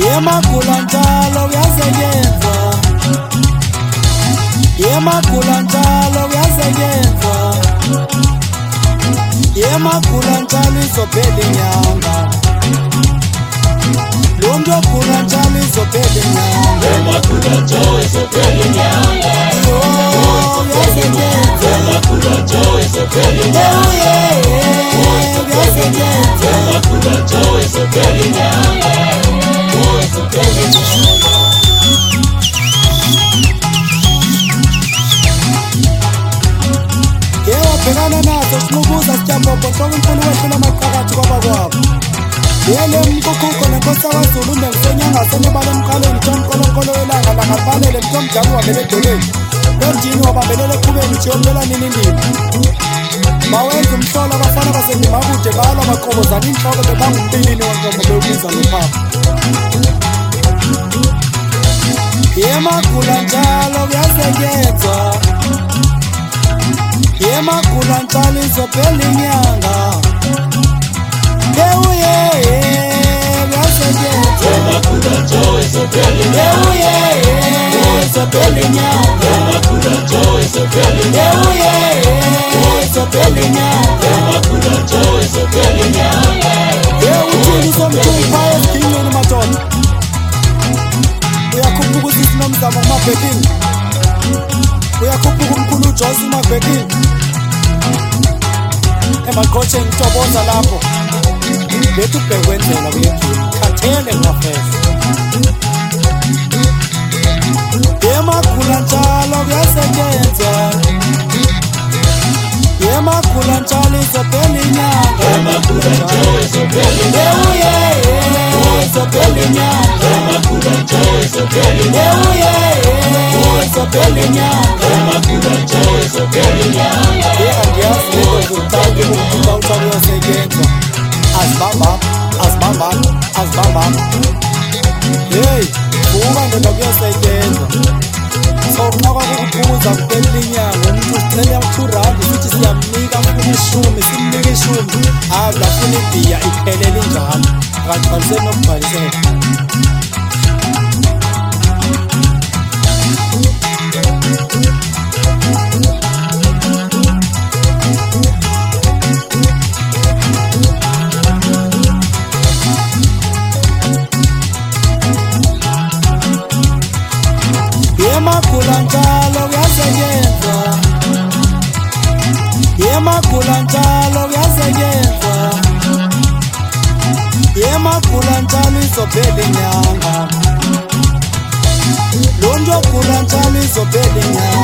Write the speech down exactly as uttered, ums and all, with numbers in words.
Yemagula njalo uyasebenza, yemagula njalo uyasebenza, yemagula njalo izophela inyanga, lo muntu ogula njalo izophela inyanga, yemagula njalo izophela inyanga, uyasebenza, yemagula njalo izophela inyanga, uyasebenza, yemagula njalo izophela inyanga. Yewabhekana nazo simubuza sijabhobho sonke unkulu wehlula amaqhakathi kwabakwabo yele mkukhukho nenkosi yakwazulu umbe ngisenyanga senebala emqaleni John Nkolonkolo welanga langafanele mthomjabu wabele edoleni londini wabambelele eqhubeni jiyomlela nini indima bawenza umhlolo abafana basendimakude balwa baqobozana inhloko bebangumpilini wankomo bewubiza nophapha yemagula njalo kuyasetyenzwa yemagula njalo izophela inyanga yewuye kuyasetyenzwa Yemagula njalo izophela inyanga, yewuye izophela inyanga yemagula njalo izophela inyanga, yewuye izophela inyanga yemagula njalo izophela inyanga. yewuthini somthupha esigingeni madoda uyakhuphuka usisi nomzamo kumabhekini uyakhuphuka umkhulu uJosi kumabhekini emaqhotshe ngitoboza lapho lethu ubheke kwendlela kule ndlela khathele ngafesa yemagula njalo kuyasetyenzwa yemagula njalo izophela inyanga Yemagula njalo izophela inyanga, yewuye izophela inyanga yemagula njalo izophela inyanga, yewuye izophela inyanga yemagula njalo izophela inyanga. angiyazi lento zokuthatha ukuthi uthi uyosetyenzwa azibambani azibambani azibambani yeyi vuka ndoda kuyosetyenzwa sokunqa kwakukuphuza kuphela inyanga umuntu usicela two randi sithi siyamnika mfuna ishumi simnika ishumi hayi lafuna ibhiya iphelele injalo akagcwaliseni nokubhaliseka yemagula njalo kuyasetyenzwa yemagula njalo kuyasetyenzwa yemagula njalo izophela inyanga lo muntu ogula njalo izophela inyanga